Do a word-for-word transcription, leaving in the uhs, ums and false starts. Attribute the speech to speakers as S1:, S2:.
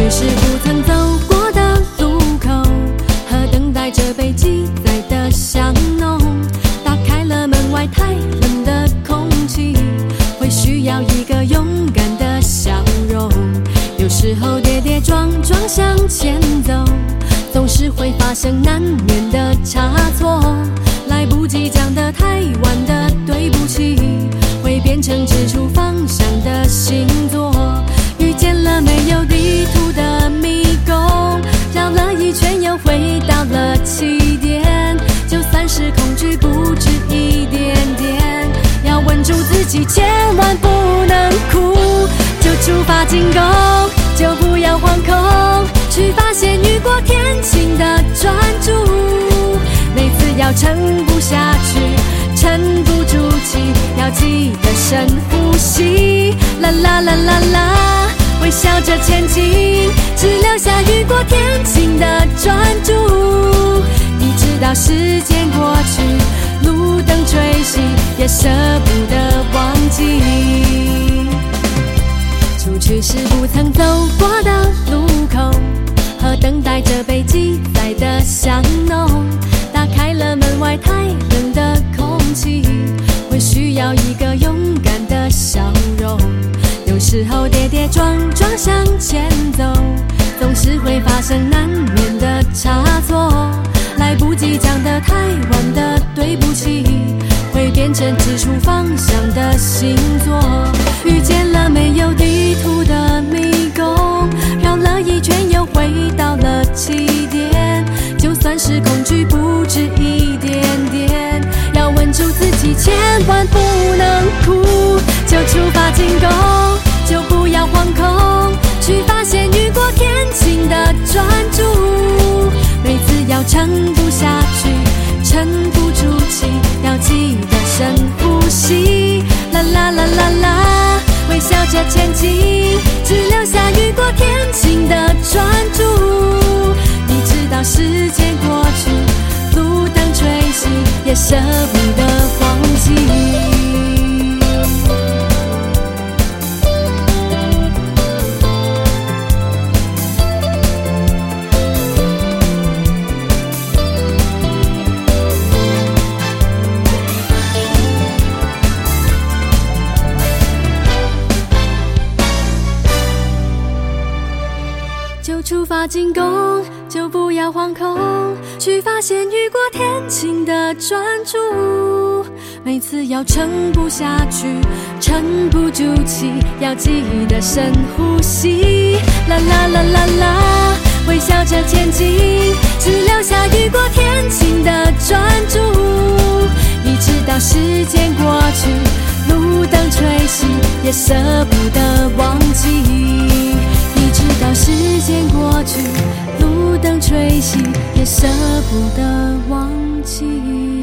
S1: 去时不曾走过的路口，和等待着被记载的香浓。打开了门外太冷的空气，会需要一个勇敢的笑容。有时候跌跌撞撞向前走，总是会发生难免的差错。来不及讲的太晚的对不起，会变成指出方向的星座。遇见了没有地图的迷宫，绕了一圈又回到了起点。就算是恐惧不止一点点，要稳住自己，千万不能哭。就出发进攻，就不要惶恐，去发现雨过天晴的专注。每次要撑不下去，沉不住气，要记得深呼吸。啦啦啦啦啦，微笑着前进，只留下雨过天晴的专注。你知道时间过去，路灯吹熄，也舍不得忘记。出去时不曾走过的路口，和等待着被记载的香浓。打开了门外太冷的空气，会需要一个勇敢的笑容。有时候跌跌撞撞向前走，总是会发生难免的差错。来不及讲的太晚的对不起，会变成指出方向的星座。遇见了没有地图的迷宫，绕了一圈又回到了起点。就算是恐惧不止一点点，要稳住自己，千万不能哭。就出发进攻，就不要惶恐，去发现雨过天晴的专注。每次要撑不下去，沉不住气，要记得深呼吸。啦啦啦啦啦，微笑着前进，只留下雨过天晴的专注。你知道时间过去，路灯吹熄，也舍不得忘记。就出发进攻，就不要惶恐，去发现雨过天晴的专注。每次要撑不下去，沉不住气，要记得深呼吸。啦啦啦啦啦，微笑着前进，只留下雨过天晴的专注。你知道时间过去，路灯吹熄，也舍不得忘记。你知道时间过去，路灯吹熄，也舍不得忘记。